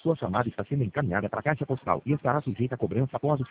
Sua chamada está sendo encaminhada para a caixa postal e estará sujeita a cobrança após o